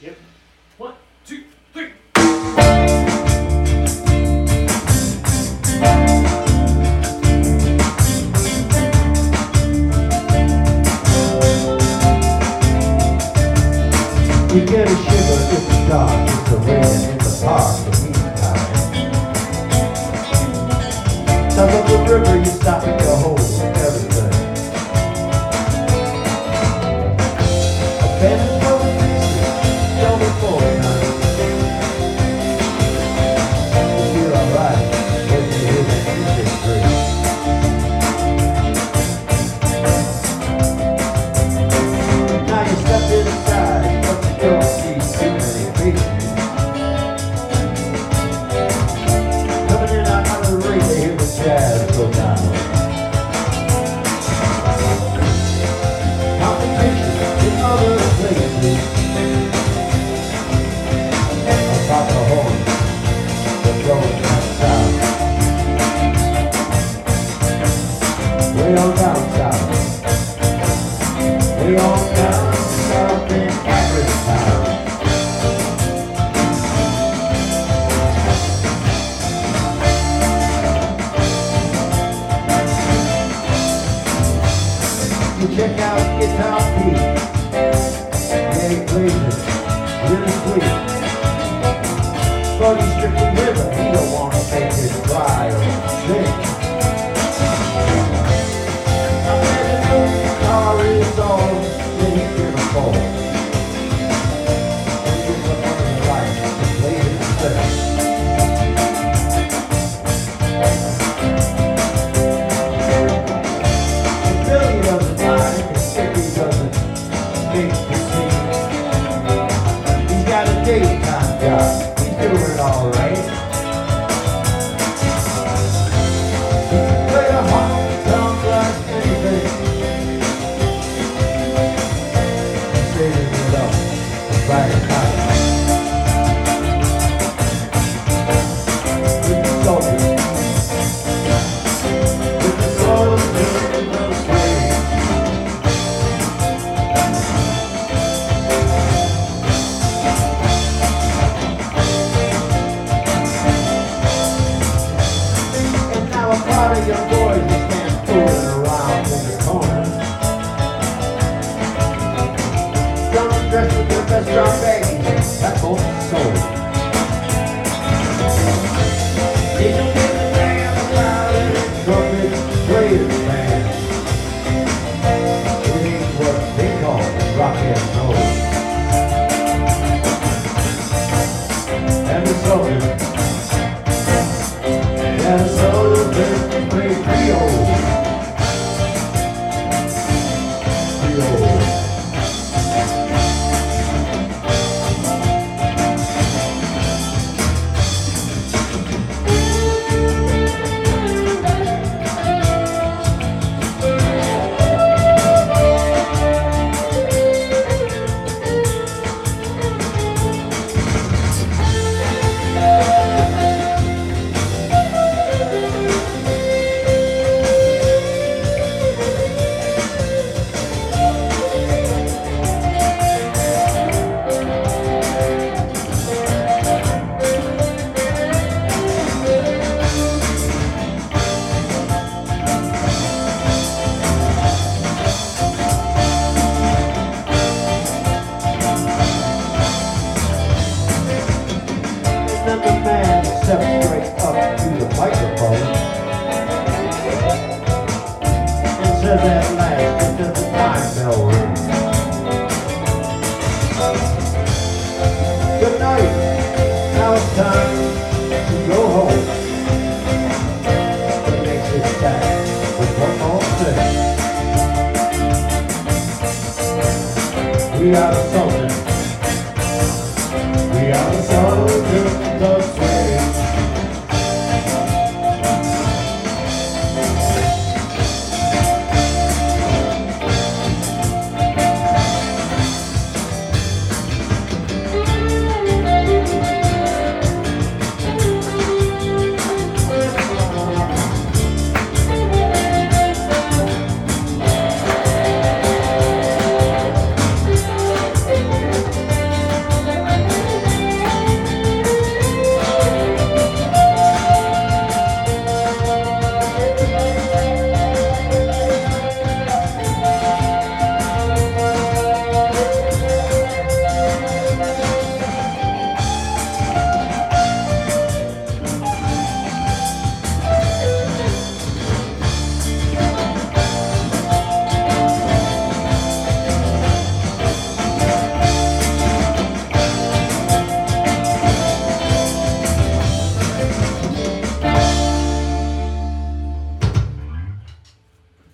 Yep. 1, 2, 3. You get a shiver if it's dark, it's a rain in the park, the meantime. South of the river, you stop at your hole and everything. Abandoned broken pieces, tell me for tonight. You feel alright when you hear that music break. Now you step inside, but you don't see too many faces. Coming in out of the rain, they hear the jazz go down. Competition in other places. About the horn, they're blowing down south. Way on down south. Way on down south in Akron town. You check out Guitar Pete. Yeah, he plays it really sweet. But he's strictly river, he don't want to make it dry or sing. I bet the guitar is all that he can afford. And he's the one in life to play it himself. And Billy doesn't mind, and Sticky doesn't make the scene. He's got a daytime job, he's doing it all right. He can play a honky-tonk like anything. He's saving it up for Friday night. With the soldiers, with the soldiers in the swing. And now a part of your boys just can't fool around in the corner. Young dressed with their best round baggies, that won't sold. They don't give a damn about it, trumpet players, man. It ain't what they call rock and roll. And the soldiers, and the soldiers play Creole. Creole. Then the man steps straight up to the microphone and says at last, until the time bell rings. Good night, now it's time to go home. He makes his back with one more thing. We are the